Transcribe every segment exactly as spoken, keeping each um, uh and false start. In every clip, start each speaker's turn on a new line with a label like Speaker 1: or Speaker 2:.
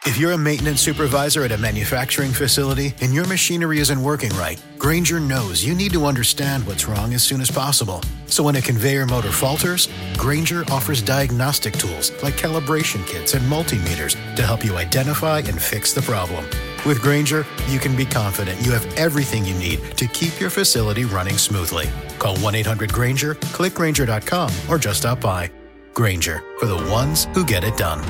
Speaker 1: If you're a maintenance supervisor at a manufacturing facility and your machinery isn't working right, Grainger knows you need to understand what's wrong as soon as possible. So when a conveyor motor falters, Grainger offers diagnostic tools like calibration kits and multimeters to help you identify and fix the problem. With Grainger, you can be confident you have everything you need to keep your facility running smoothly. Call one eight hundred Grainger, click Grainger dot com, or just stop by. Grainger, for the ones who get it done.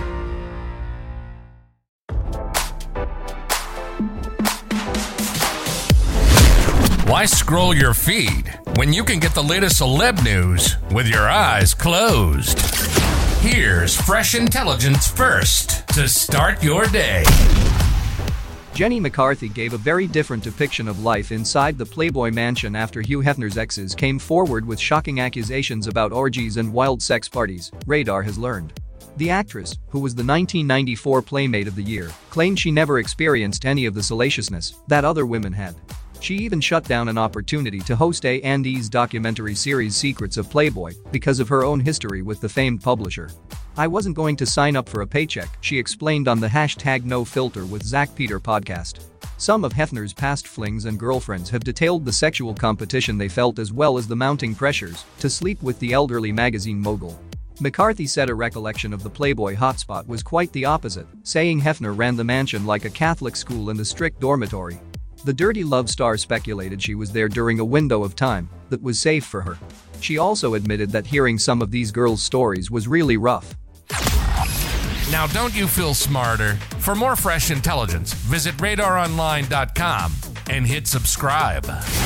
Speaker 2: Why scroll your feed when you can get the latest celeb news with your eyes closed? Here's fresh intelligence first to start your day.
Speaker 3: Jenny McCarthy gave a very different depiction of life inside the Playboy Mansion after Hugh Hefner's exes came forward with shocking accusations about orgies and wild sex parties, Radar has learned. The actress, who was the nineteen ninety-four Playmate of the Year, claimed she never experienced any of the salaciousness that other women had. She even shut down an opportunity to host A and E's documentary series Secrets of Playboy because of her own history with the famed publisher. "I wasn't going to sign up for a paycheck," she explained on the hashtag No Filter with Zach Peter podcast. Some of Hefner's past flings and girlfriends have detailed the sexual competition they felt as well as the mounting pressures to sleep with the elderly magazine mogul. McCarthy said a recollection of the Playboy hotspot was quite the opposite, saying Hefner ran the mansion like a Catholic school in the strict dormitory. The Dirty Love star speculated she was there during a window of time that was safe for her. She also admitted that hearing some of these girls' stories was really rough.
Speaker 2: Now don't you feel smarter? For more fresh intelligence, visit radar online dot com and hit subscribe.